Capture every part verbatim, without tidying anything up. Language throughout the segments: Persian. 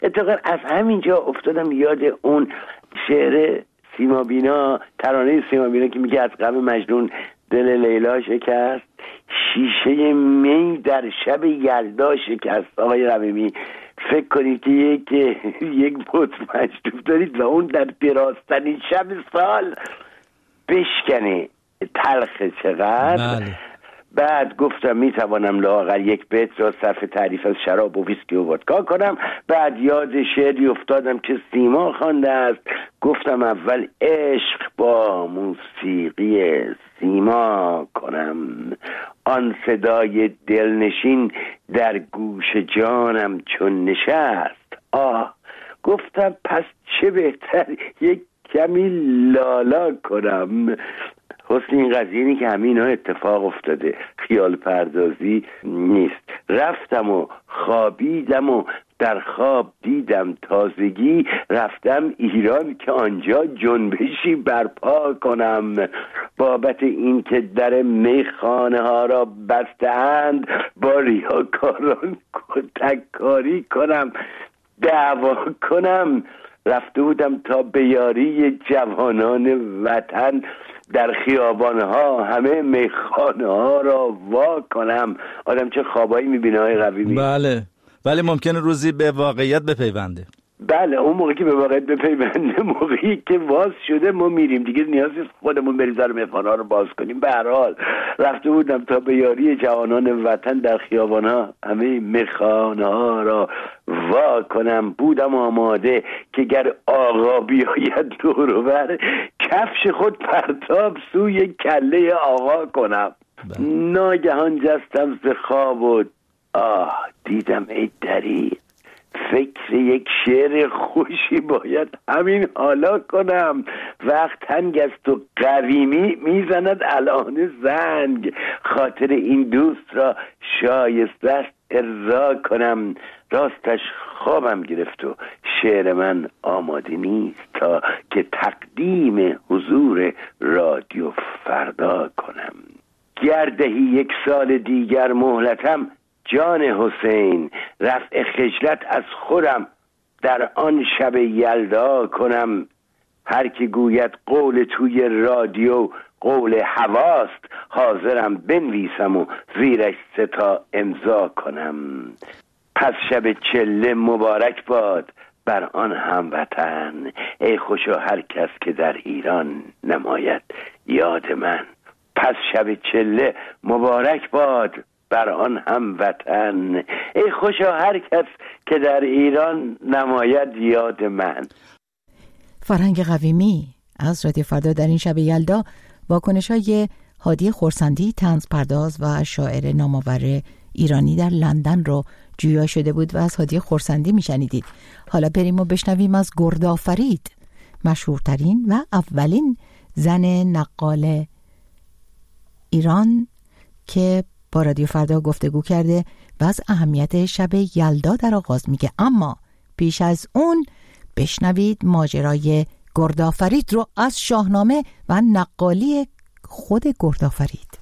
اتفاقا از همینجا افتادم یاد اون شعر سیما بینا، ترانه سیما بینا که میگه از غم مجنون دل لیلا شکست، شیشه می در شب یلدا شکست. آقای رحیمی فکر کنید که یک یک بت مجنون دارید و اون در درازترین شب سال بشکنه. تلخ چقدر. بله. بعد گفتم میتوانم لااقل یک بیت را صرف تعریف از شراب و ویسکی و ودکا کنم. بعد یاد شعری افتادم که سیما خوانده است. گفتم اول عشق با موسیقی سیما کنم، آن صدای دلنشین در گوش جانم چون نشست. آه گفتم پس چه بهتر یک کمی لالا کنم. حسن این قضیه اینی که همین ها اتفاق افتاده، خیال پردازی نیست. رفتم و خوابیدم و در خواب دیدم تازگی، رفتم ایران که آنجا جنبشی برپا کنم. بابت این که در میخانه ها را بستند، با ریاکاران کتککاری کنم، دعوا کنم. رفته بودم تا به یاری جوانان وطن، در خیابانها همه میخانه ها را وا کنم. آدم چه خوابایی میبینه های قویمی. بله ولی ممکنه روزی به واقعیت بپیونده. بله اون موقعی که به واقعیت بپیونده، موقعی که واز شده ما میریم دیگه، نیازی خودمون بریم در میخانه ها رو باز کنیم. به هر حال رفته بودم تا به یاری جوانان وطن، در خیابانها همه میخانه ها را وا کنم. بودم آماده که گر آقا بیاید دور و بر، کفش خود پرتاب سوی کله آقا کنم. بله. ناگهان جستم ز خواب و آه دیدم ای دری، فکر یک شعر خوشی باید همین حالا کنم. وقت تنگ است و قویمی میزند الان زنگ، خاطر این دوست را شایسته است ارضا کنم. راستش خوابم گرفت و شعر من آماده نیست تا که تقدیم حضور رادیو فردا کنم. گردهی یک سال دیگر مهلتم جان حسین، رفع خجلت از خودم در آن شب یلدا کنم. هر که گوید قول توی رادیو قول هواست، حاضرم بنویسم و زیرش سه تا امضا کنم. پس شب چله مبارک باد بر آن هموطن، ای خوشا هر کس که در ایران نماید یاد من. پس شب چله مبارک باد بر آن هموطن، ای خوشا هر کس که در ایران نماید یاد من. فرهنگ قویمی از رادیو فردا در این شب یلدا واکنش‌های هادی خورسندی، طنز پرداز و شاعر نامآور ایرانی در لندن رو جویا شده بود و از هادی خورسندی میشنیدید. حالا بریم و بشنویم از گردآفرید، مشهورترین و اولین زن نقال ایران که با رادیو فردا گفتگو کرده و از اهمیت شب یلدا در آغاز میگه. اما پیش از اون بشنوید ماجرای گردآفرید رو از شاهنامه و نقالی خود گردآفرید.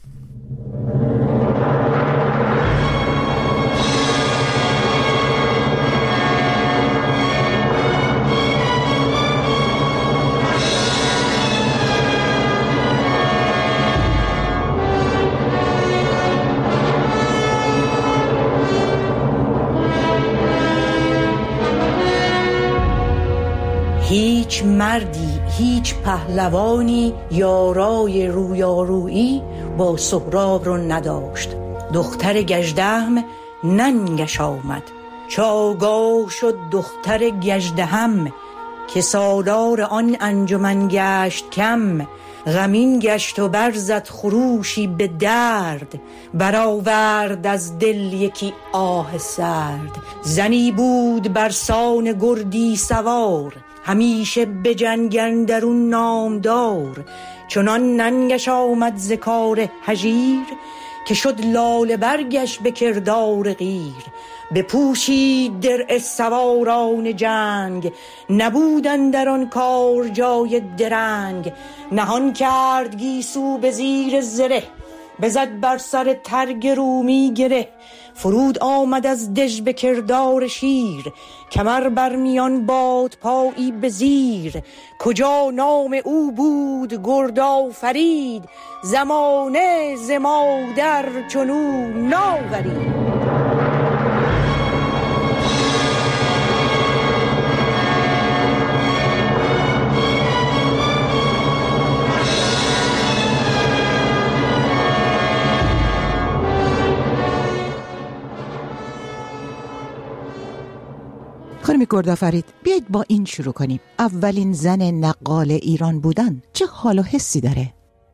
هیچ مردی، هیچ پهلوانی یارای رویارویی با سهراب رو نداشت. دختر گژدهم ننگش آمد، چو آگاه شد دختر گژدهم، که سالار آن انجمن گشت کم. غمین گشت و برزد خروشی به درد، برآورد از دل یکی آه سرد. زنی بود برسان گردی سوار، همیشه به جنگ اندرون نامدار. چنان ننگش آمد ز کار هژیر، که شد لاله برگش به کردار غیر. بپوشید درع سواران جنگ، نبودن در آن کار جای درنگ. نهان کرد گیسو به زیر زره، بزد بر سر ترگ رومی گره. فرود آمد از دژ به کردار شیر، کمر بر میان باد پایی به زیر. کجا نام او بود گردآفرید، زمانه ز مادر چنو ناورید. خانم گردآفرید، بیایید با این شروع کنیم. اولین زن نقال ایران بودن چه حال و حسی داره؟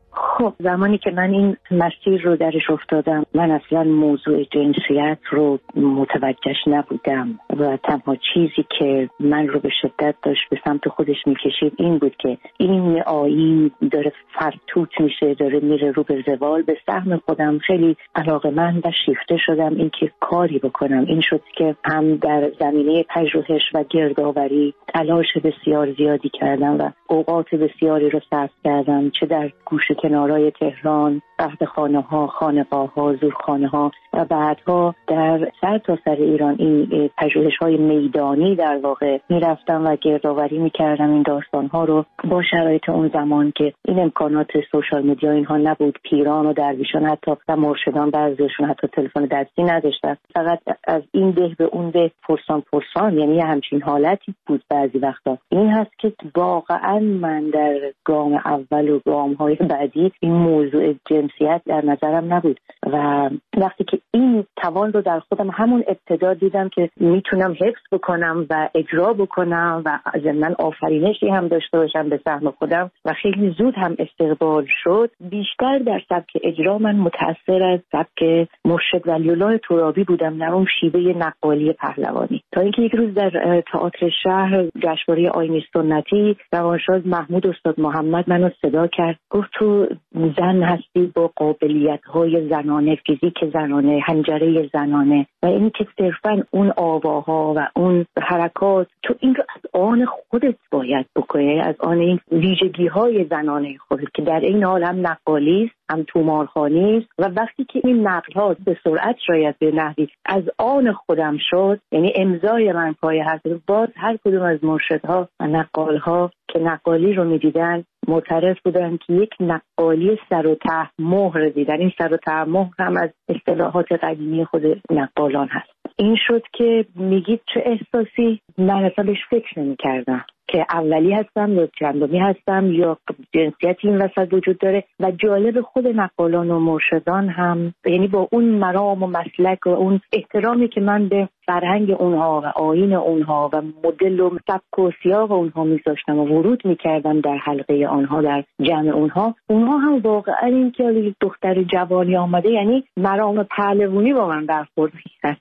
خب زمانی که من این مسیر رو درش افتادم، من اصلا موضوع جنسیت رو متوجهش نبودم و تنها چیزی که من رو به شدت داشت به سمت خودش میکشید این بود که این آیین داره فرتوت میشه، داره میره رو به زوال. به سهم خودم خیلی علاقه‌مند و شیفته شدم این که کاری بکنم. این شد که هم در زمینه پژوهش و گردآوری تلاش بسیار زیادی کردم و اوقات بسیاری رو صرف کردم، چه در گوشه کنارهای تهران، قهوه خانه ها، خانقاه ها، زورخانه ها و بعدها در سر تا سر ایران این پژوهش های میدانی در واقع میرفتم و گردآوری میکردم این داستان ها رو. با شرایط اون زمان که این امکانات سوشال مدیا اینها نبود، پیران و درویشان حتی و مرشدان بعضیشون حتی تلفن دستی نداشتن، فقط از این ده به اون ده پرسان پرسان، یعنی همچین حالتی بود بعضی وقتا. این هست که واقعا من در گام اول و گام های بعدی این موضوع جنسیت در نظرم نبود و وقتی که این توان رو در خودم همون ابتدا دیدم که میتونم حفظ بکنم و اجرا بکنم و ضمن آفرینشی هم داشته باشم به سهم خودم و خیلی زود هم استقبال شد، بیشتر در سبک اجرا من متأثر از سبک مرشد ولی‌الله ترابی بودم، نه اون شیوه نقالی پهلوانی. تا اینکه یک روز در تئاتر شهر جشنواره آیین سنتی روانشناس محمود استاد محمد منو صدا کرد، گفت تو زن هستی با قابلیت‌های زنانه، فیزیک زنانه، حنجره زنانه و این که صرفاً اون آواها و اون حرکات تو این رو از آن خودت باید بکنی، از آن این ویژگی‌های زنانه خودت که در این حال هم نقالی است هم تومارخوانی است. و وقتی که این نقل‌ها به سرعت شاید به نحوی از آن خودم شد، یعنی امضای من پای هست، باز هر کدوم از مرشدها و نقال‌ها که نقالی رو می‌دیدن معترف بودن که یک نقالی سر و ته مهر دیدن. این سر و ته مهر هم از اصطلاحات قدیمی خود نقالان هست. این شد که میگید چه احساسی، من اصلا بهش فکر نمی کردم که اولی هستم یا چندمی هستم یا جنسیتی این وسط وجود داره. و جالب خود نقالان و مرشدان هم، یعنی با اون مرام و مسلک و اون احترامی که من به فرهنگ اونها و آیین اونها و مدل و سبک و سیاق اونها میذاشتم و ورود میکردم در حلقه آنها، در جمع اونها، اونها هم واقعا این که دختر جوانی آمده، یعنی مرام پهلوانی با من برخورد میکرد.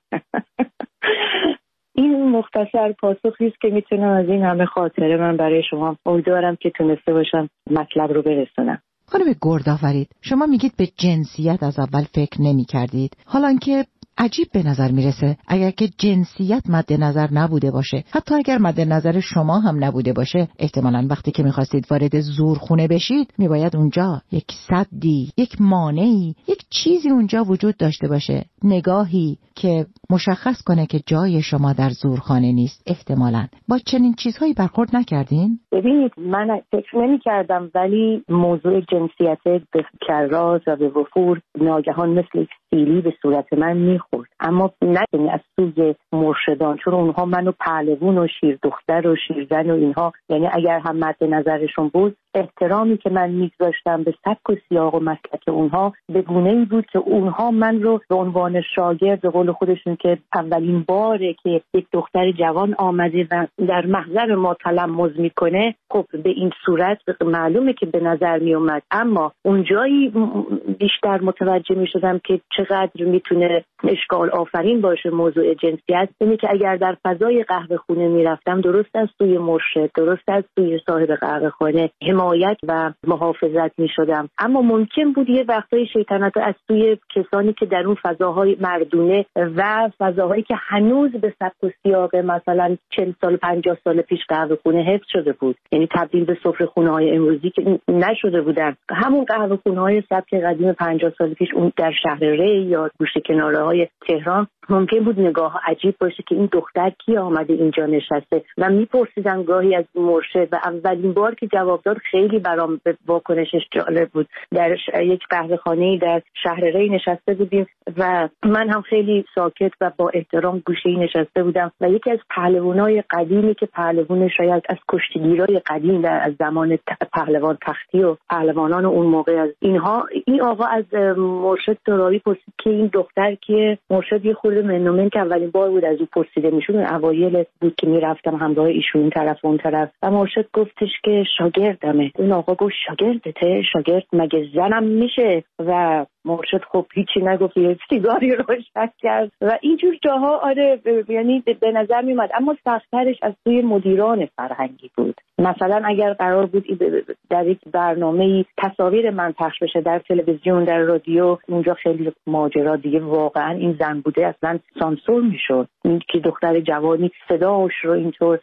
این مختصر پاسخی است که میتونم از این همه خاطره من برای شما امیدوارم که تونسته باشم مطلب رو برسونم. خانم گردآفرید، شما میگید به جنسیت از اول فکر نمی کردید، حالا که عجیب به نظر میرسه اگر که جنسیت مد نظر نبوده باشه، حتی اگر مد نظر شما هم نبوده باشه، احتمالاً وقتی که میخواستید وارد زورخونه بشید میباید اونجا یک سدی، یک مانعی، یک چیزی اونجا وجود داشته باشه، نگاهی که مشخص کنه که جای شما در زورخانه نیست. احتمالاً با چنین چیزهایی برخورد نکردین؟ ببینید من فکر نمی کردم، ولی موضوع جنسیت به کراز و به وفور ناگهان مثل سیلی به صورت من میخورد، اما نه از سوی مرشدان، چون اونها منو پهلوون و شیر دختر و شیرزن و اینها، یعنی اگر هم مد نظرشون بود، احترامی که من میگذاشتم به سبک و سیاق و مسلک اونها به گونه‌ای بود که اونها من رو به عنوان شاگرد، به قول خودشون که اولین باره که یک دختر جوان آمده و در محضر ما تلمذ میکنه، خب به این صورت معلومه که به نظر میومد. اما اونجایی بیشتر متوجه میشدم که چقدر میتونه اشکال آفرین باشه موضوع جنسیت. اینه که اگر در فضای قهوه خونه میرفتم، درست از سوی مرشد، درست از سوی صاحب قهوه خانه حمایت حمایت و محافظت می شدم. اما ممکن بود یه وقتای شیطنت از سوی کسانی که در اون فضاهای مردونه و فضاهایی که هنوز به سبک و سیاق مثلا چهل سال پنجاه سال پیش قهوه خونه حفظ شده بود، یعنی تبدیل به سفره خونه های امروزی که نشده بودن، همون قهوه خونه های سبک قدیم پنجاه سال پیش اون در شهر ری یا گوشه کناره های تهران ممکن بود نگاه عجیب باشه که این دختر کی آمده اینجا نشسته و میپرسیدن گاهی از مرشد و اولین بار که جواب داد خیلی برام به واکنشش جالب بود. در یک قهوه خانه‌ای در شهر ری نشسته بودیم و من هم خیلی ساکت و با احترام گوشه‌ای نشسته بودم و یکی از پهلوانای قدیمی که پهلوان شاید از کشتیگیرای قدیم و از زمان پهلوان تختی و پهلوانان اون موقع از اینها، این آقا از مرشد ترابی پرسید که این دختر که مرشد یه خورده منومن که اولین بار بود از او پرسیده میشد، اوایل بود که میرفتم همراه ایشون این طرف اون طرف و مرشد گفتش که شاگردمه. اون آقا گفت شاگردته؟ شاگرد مگه زنم میشه؟ و مرشد خب هیچی نگفت، یه سیگاری روشن کرد و اینجور جاها آره یعنی به نظر میومد. اما سخت‌ترش از سوی مدیران فرهنگی بود. مثلا اگر قرار بود در یک برنامه‌ای تصاویر من پخش بشه در تلویزیون در رادیو، اونجا خیلی ماجرا دیگه واقعا این زن بوده اصلا سانسور میشد. این که دختر جوانی صداش رو اینطور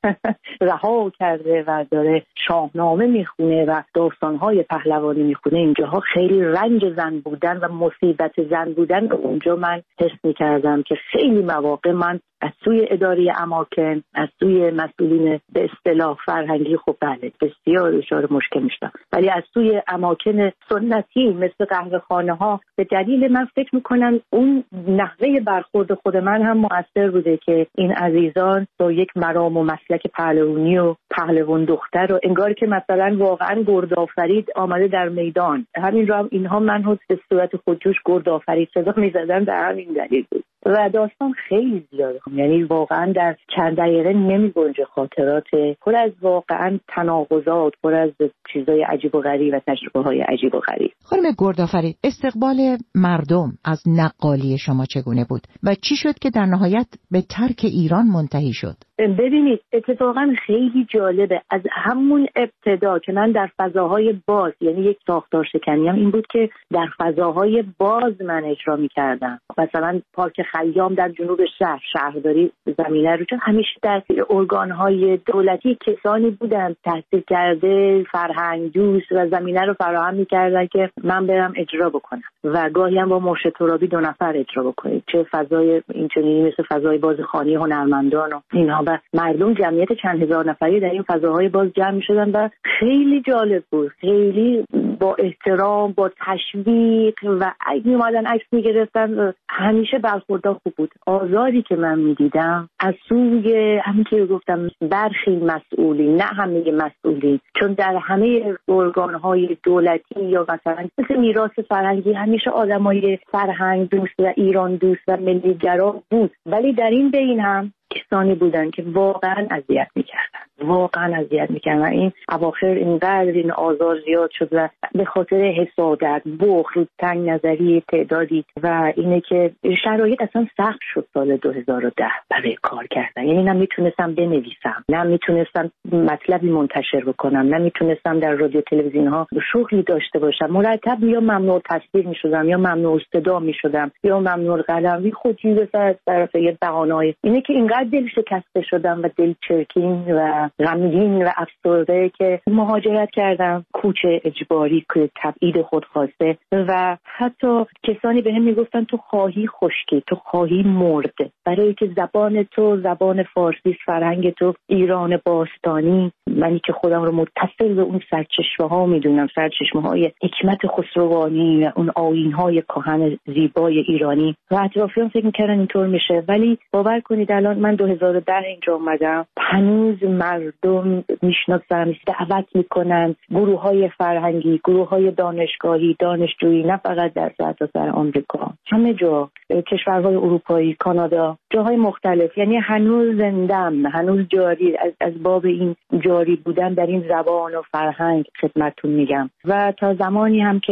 رها کرده و داره شاهنامه میخونه و داستان‌های پهلوانی میخونه، اینجاها خیلی رنج زن بودن و مصیبت زن بودن اونجا من حس می‌کردم که خیلی مواقع من از سوی اداره اماکن، از سوی مسئولین به اصطلاح فرهنگی خب بله بسیار دچار مشکل میشدم، ولی از سوی اماکن سنتی مثل قهوه خانه ها به دلیل من فکر میکنم اون نحوه برخورد خود من هم مؤثر بوده که این عزیزان با یک مرام و مسلک پهلوانی و پهلوان دختر و انگار که مثلا واقعا گردآفرید آمده در میدان، همین رو هم اینها منو به صورت خودجوش گردآفرید صدا میزدن در همین دلیل بود. و داستان خیلی زیاده، یعنی واقعا در چند دقیقه نمیگنجه خاطرات پر از واقعا تناقضات، پر از چیزای عجیب و غریب و تجربه های عجیب و غریب. خانم گردآفرید، استقبال مردم از نقالی شما چگونه بود و چی شد که در نهایت به ترک ایران منتهی شد؟ ببینید اتفاقا خیلی جالبه، از همون ابتدا که من در فضاهای باز، یعنی یک ساختار شکنیم این بود که در فضاهای باز من اجرا می‌کردم. مثلا پارک خیام در جنوب شهر، شهرداری زمینه رو، چون همیشه در ارگان‌های دولتی کسانی بودن تحصیل کرده، فرهنگ دوست و زمینه رو فراهم می‌کردن که من برم اجرا بکنم و گاهی هم با مرشد ترابی دو نفر اجرا بکنیم، چه فضای اینچنینی مثل فضای باز خانه هنرمندان و اینها، و مردم جمعیت چند هزار نفری در این فضاهای باز جمع می‌شدن و خیلی جالب بود، خیلی با احترام، با تشویق و اگه اومدن عکس می‌گرفتن همیشه برخوردها خوب بود. آزاری که من می‌دیدم از سوی همین که گفتم برخی مسئولین، نه همه مسئولین، چون در همه ارگان‌های دولتی یا مثلا مثل میراث فرهنگی همیشه آدمای فرهنگ دوست و ایران دوست و ملی‌گرا بود، ولی در این بین هم کسانی بودن که واقعا اذیت می‌کردن، واقعا اذیت می‌کردن. این اواخر اینقدر این آزار زیاد شد و به خاطر حسادت، بخل، تنگ نظری تعدادی و اینه که شرایط اصلا سخت شد سال دو هزار و ده برای کار کردن. یعنی نمیتونستم بنویسم، نمیتونستم مطلبی منتشر بکنم، نمیتونستم در رادیو تلویزیون ها شغلی داشته باشم. مرتب یا ممنوع تصویر می‌شدم یا ممنوع صدا می‌شدم یا ممنوع قلم. خودی به طرف یه بهانه‌ای اینه که اینقدر دل شکسته شدم و دل چرکین و غمگین و افسرده که مهاجرت کردم، کوچ اجباری که تبعید خودخواسته، و حتی کسانی به هم میگفتن تو خواهی خشکی، تو خواهی مرد، برای که زبان تو زبان فارسی، فرهنگ تو ایران باستانی، منی که خودم رو متصل به اون سرچشمه ها میدونم، سرچشمه های حکمت خسروانی و اون آیین های کهن زیبای ایرانی، و اطرافیان فکر میکردن اینطور میشه. ولی باور کنید الان من دو هزار و ده اینجا اومدم، هنوز مردم میشناسن، دعوت میکنن، گروه های فرهنگی، گروه های دانشگاهی، دانشجویی، نه فقط در سرتاسر آمریکا، همه جا، کشورهای اروپایی، کانادا، جاهای مختلف، یعنی هنوز زندم، هنوز جاری، از, از باب این جاری بودن در این زبان و فرهنگ خدمتتون میگم. و تا زمانی هم که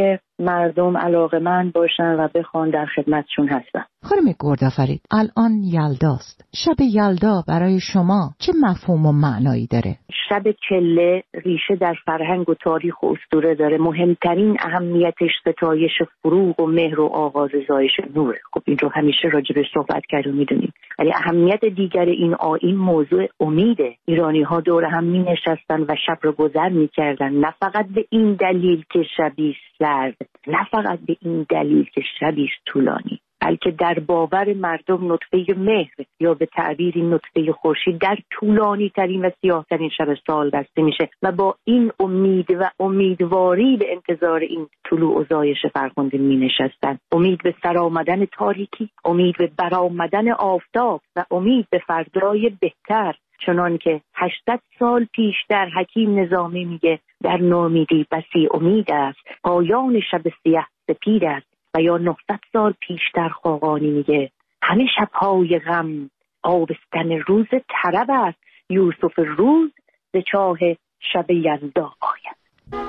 مردم علاقه‌مند باشن و بخوان در خدمتشون هستم. خانم گردآفرید، الان یلداست. شب یلدا برای شما چه مفهوم و معنایی داره؟ شب چله ریشه در فرهنگ و تاریخ و اسطوره داره. مهمترین اهمیتش ستایش فروغ و مهر و آغاز زایش نوره. خب این رو همیشه راجبش صحبت کردیم میدونیم. ولی اهمیت دیگر این آیین موضوع امیده. ایرانی ها دور هم می نشستن و شب رو گذر می کردن، نه فقط به این دلیل که شبی سرد، نه فقط به این دلیل که شبی طولانی، بلکه در باور مردم نطفه مهر یا به تعبیری نطفه خورشید در طولانی ترین و سیاه ترین شب سال بسته میشه و با این امید و امیدواری به انتظار این طلوع و زایش فرخنده می نشستن. امید به سرآمدن تاریکی، امید به برآمدن آفتاب و امید به فردای بهتر. چنان که هشتصد سال پیش در حکیم نظامی میگه در نومیدی بسی امید است، پایان شب سیاه سپید است. و یا نهصد سال پیش در خاقانی میگه همه شبهای غم آبستن روز طرب است، یوسف روز ز چاه شب یلدا آید.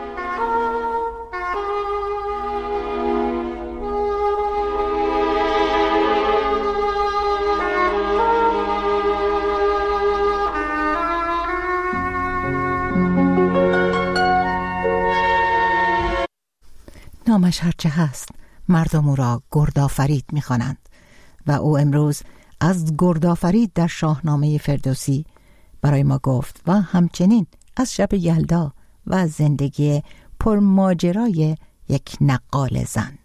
نامش هرچه هست مردم او را گردآفرید می‌خوانند و او امروز از گردآفرید در شاهنامه فردوسی برای ما گفت و همچنین از شب یلدا و از زندگی پرماجرای یک نقال زن.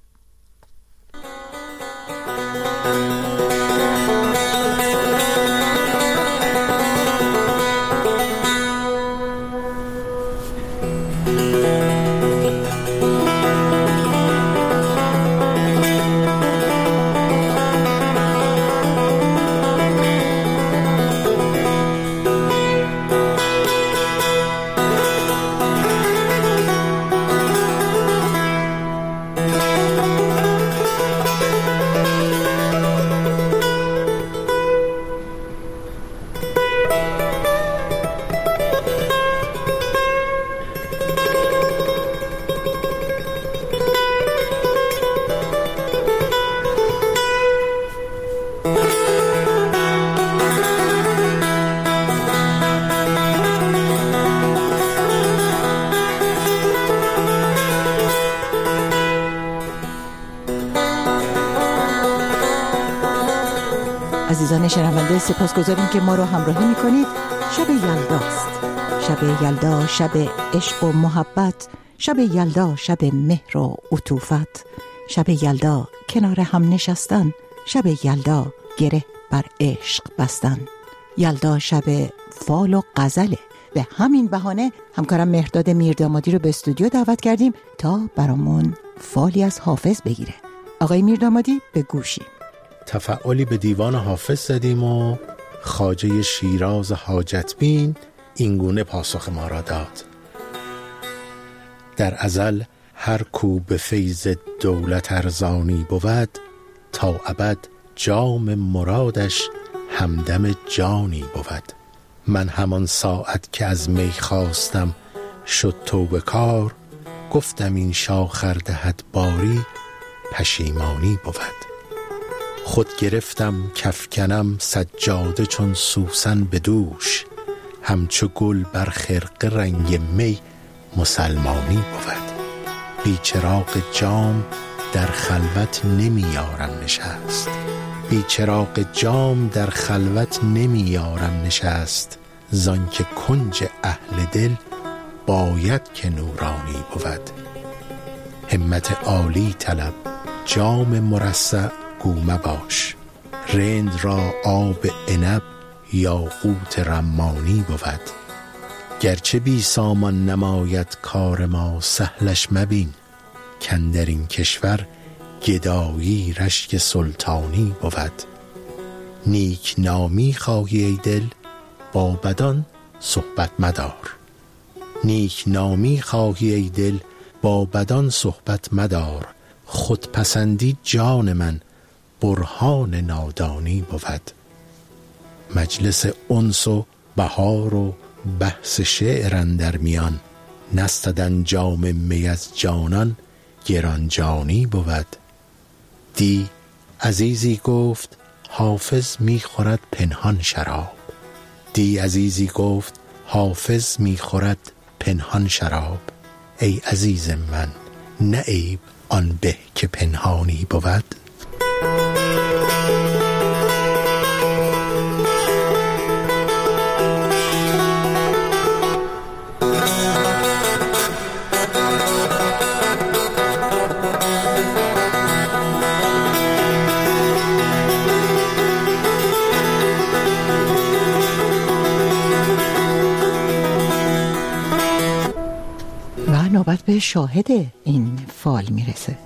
عزیزان شنونده، سپاسگزاریم که ما رو همراهی میکنید. شب یلداست، شب یلدا، شب عشق و محبت، شب یلدا، شب مهر و عطوفت، شب یلدا کنار هم نشستن، شب یلدا گره بر عشق بستن. یلدا شب فال و غزله. به همین بهانه همکارم مهرداد میردامادی رو به استودیو دعوت کردیم تا برامون فالی از حافظ بگیره. آقای میردامادی به گوشی. تفعالی به دیوان حافظ زدیم و خواجه شیراز حاجتبین اینگونه پاسخ ما را داد: در ازل هر کو به فیض دولت ارزانی بود، تا ابد جام مرادش همدم جانی بود. من همان ساعت که از می خواستم شد توبه کار، گفتم این شاخر دهد باری پشیمانی بود. خود گرفتم کفکنم سجاده چون سوسن به دوش، همچو گل بر خرقه رنگ می مسلمانی بود. بی چراغ جام در خلوت نمیارم نشست، بی چراغ جام در خلوت نمیارم نشست، زان که کنج اهل دل باید که نورانی بود. همت عالی طلب جام مرصع گو مباش، رند را آب عنب یا قوت رمانی بود. گرچه بی سامان نماید کار ما سهلش مبین، کاندر این کشور گدایی رشک سلطانی بود. نیک نامی خواهی ای دل با بدان صحبت مدار، نیک نامی خواهی ای دل با بدان صحبت مدار. خود پسندی جان من برهان نادانی بود. مجلس انس و بهار و بحث شعر اندر میان، نستد انجام می از جانان گرانجانی بود. دی عزیزی گفت حافظ میخورد پنهان شراب. دی عزیزی گفت حافظ میخورد پنهان شراب. ای عزیز من نه عیب آن به که پنهانی بود. نوبت به شاهد این فال میرسه.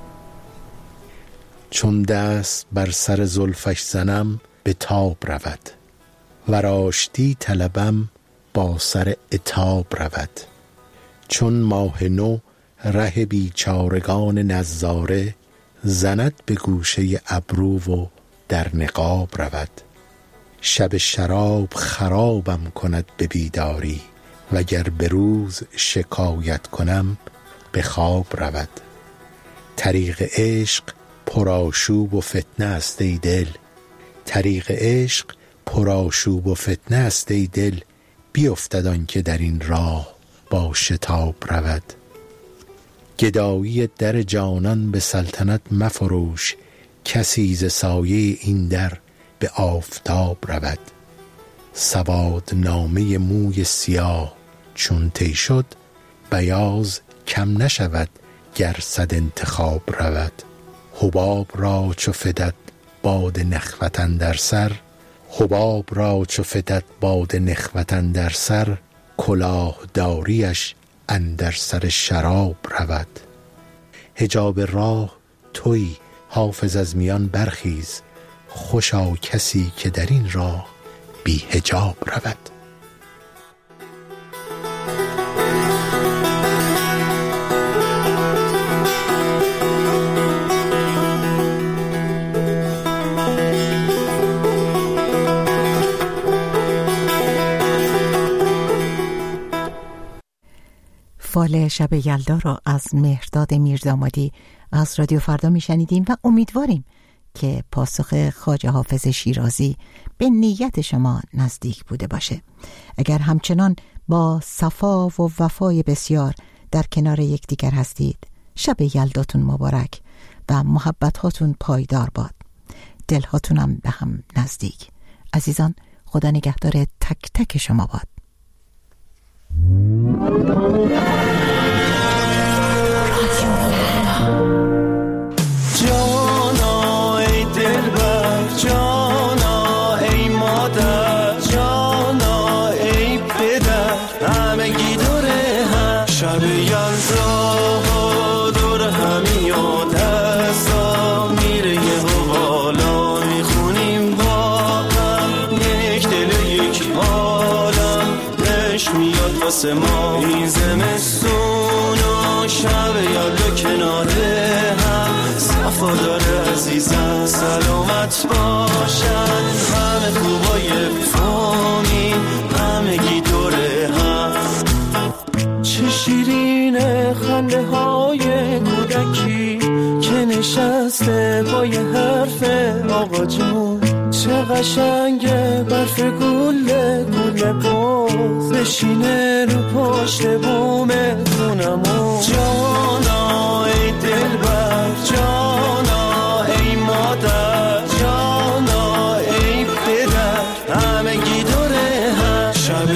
چون دست بر سر زلفش زنم به تاب رود، و راشتی طلبم با سر عتاب رود. چون ماه نو ره بیچارگان نظاره، زند به گوشه ابرو و در نقاب رود. شب شراب خرابم کند به بیداری، وگر به روز شکایت کنم به خواب رود. طریق عشق پرآشوب و فتنه است ای دل، طریق عشق پرآشوب و فتنه است ای دل. بیفتد آن که در این راه با شتاب رود. گدایی در جانان به سلطنت مفروش، کسی ز سایه این در به آفتاب رود. سواد نامه موی سیاه چون طی شد، بیاض کم نشود گر صد انتخاب رود. حباب را چو فتد باد نخوت اندر سر، حباب را چو فتد باد نخوت اندر سر. کلاه داریش اندر سر شراب رود. حجاب راه تویی حافظ از میان برخیز، خوشا کسی که در این راه بی حجاب رود. فال شب یلدا را از مهرداد میردامادی از رادیو فردا میشنیدیم و امیدواریم که پاسخ خواجه حافظ شیرازی به نیت شما نزدیک بوده باشه. اگر همچنان با صفا و وفای بسیار در کنار یکدیگر هستید، شب یلداتون مبارک و محبتاتون پایدار باد، دلهاتونم به هم نزدیک. عزیزان، خدا نگهدار تک تک شما باد. جانا ای دلبر، جانا ای مادر، جانا ای پدر، همگی دوره هم شب یلدا دور همی و دستا میره یه حوالا میخونیم با هم، یک دل یک عالم نش میاد واسه ما. این زمستون و شب یلدا کناره هم، صفادار عزیزم سلامت باشن، همه خوبای فامی همگی دوره هم. چه شیرین خنده های کودکی که نشسته با یه حرف آقا جون، چه قشنگه برف گله گله باز بشینه رو پشت بوم خونمون. جانا ای دلبر، جانا ای مادر، جانا ای پدر، همگی دوره هم شب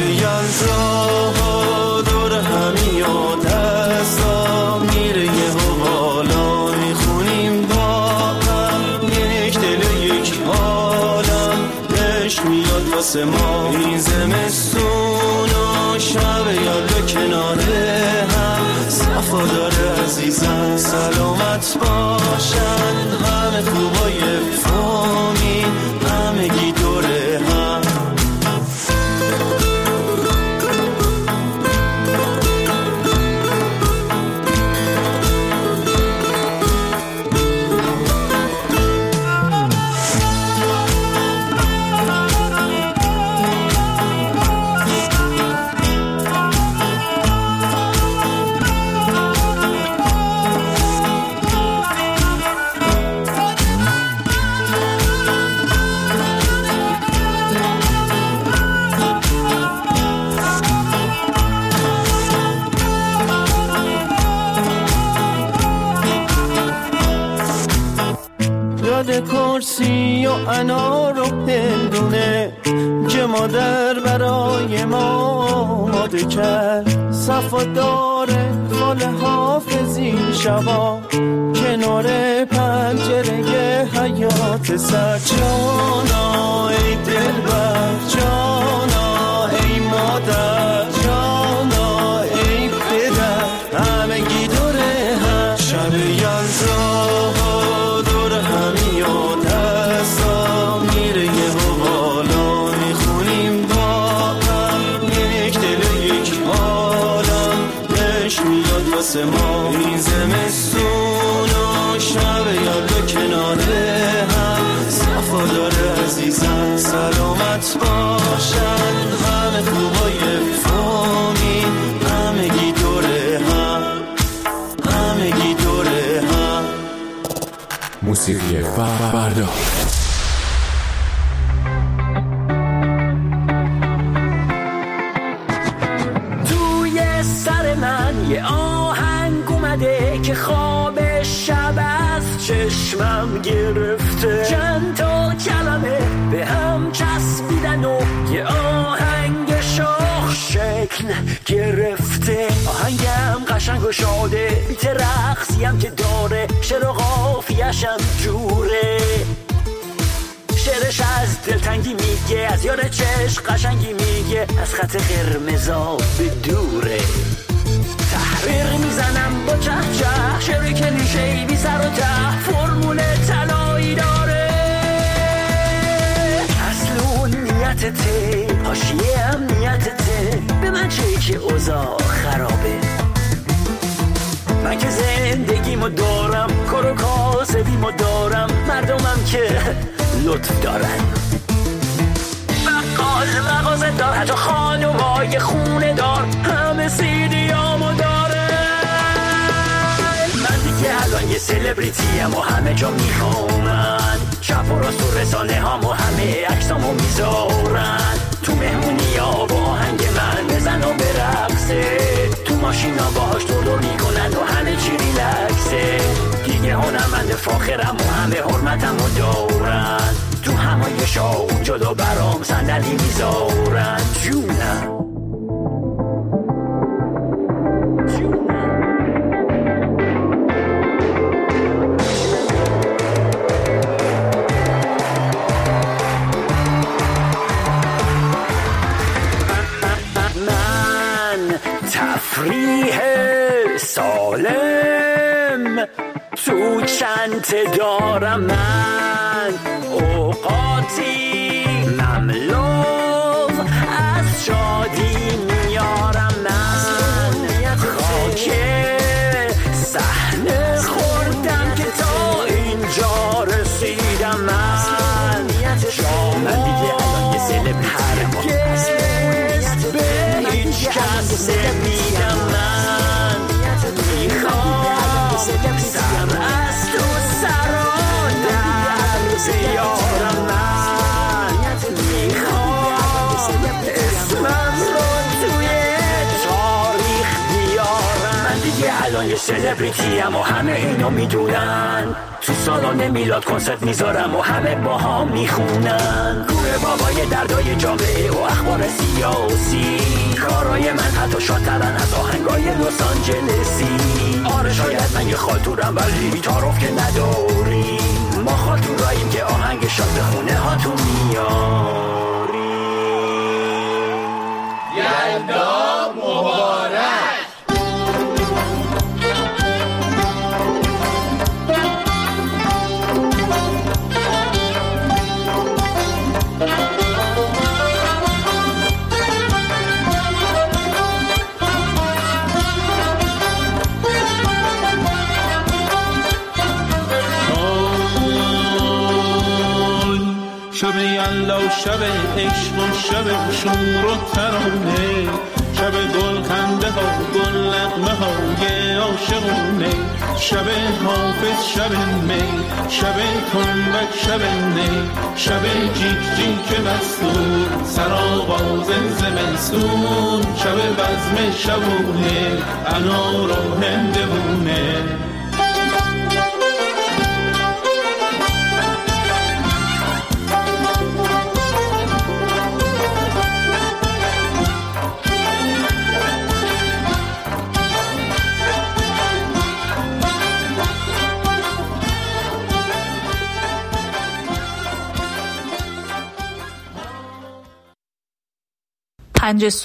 یلدا دور همی و دستا میره یه حوالا میخونیم با هم، یک دل یک عالم نش میاد واسه ما. این زمستون و شب یلدا کناره هم، صفادار عزیزم سلامت باشن، همه خوبای فامی همگی دوره هم. و انار و هندونه که مادر برای ما آماده کرد. صفا داره خاله حافظی شبا کنار پنجره حیات سر. جانا ای دلبر، جانا ای مادر، جانا ای پدر، همگی دوره هم. شب یلدا دور هم یاد هستا میره یه حوالا میخونیم با هم، یک دل یک عالم نش میاد واسه ما. این زمستون و شب یلدا کناره هم صفا داره عزیزم، سلامت باشن همه خوبای فامی، همگی دوره هم، همگی دوره هم. موسیقی فردا. توی سر من یه آهنگ اومده که خواب شب از چشمم گرفته. چند تا کلمه به هم چسبیدن و یه آهنگ شاخ شکل گرفته. آهنگم قشنگ و شاده، بیت رقصیم که داره، شعر و قافیه‌شم جوره. شعرش از دلتنگی میگه، از یار چشم قشنگی میگه، از خط قرمزا به دوره. تحریر میزنم با چه چه، شعر کلیشه‌ای بی سر و ته، فرمول طلایی داره. اصل اون نیتته، حاشیه هم نیتته، به من چه که اوضاع خرابه. من که زندگیمو دارم، کار و کاسبیمو دارم، مردمم که لطف دارن. بقال مغازه دار، حتی خانومای خونه دار، همه سیدیامو داره. من دیگه الان یه سلبریتیم و همه جا میخوامن، چپ و راست و رسانه هامو همه عکسامو میذارن. تو مهمونی ها با آهنگ من بزن و برقصه، تو ماشینا باهاش دور دور میکنن و همه چی ریلکسه. دیگه هنرمند فاخرم و همه حرمتمو دارن، تو همایشا اون جلو برام صندلی میذارن. جونم تفریح سالم تو چند دارم، من اوقاتی مملو از شادی میارم. من خاک صحنه خوردم که تا اینجا رسیدم. من من دیگه الان یه سلبریتیم، هرگز به هیچ کس نمیدم. من میخوام سر از تو سران در زیارم. من میخوام اسمم رو توی تاریخ بیارم. من دیگه الان یه سلبریتیم و همه اینو میدونن، تو سالن میلاد کنسرت میذارم و همه با هم میخونن. کوه بابای دردای جامعه و اخبار سیاسی، کارای من حتی شادترن از آهنگای لس آنجلسی. آره شاید من یه خالتورم ولی تعارف که نداریم، ما خالتوراییم که آهنگ شاد به خونه هاتون میاریم. یلدا مبارک. شب یلدا شب عشق و شب شور و ترانه، شب گل خنده ها گل نغمه های عاشقونه، شب حافظ شب می، شب تنبک شب نی، شب جیک جیک مستور سرآغاز زمستون، شب بزم شبونه انار و هندوونه. پنج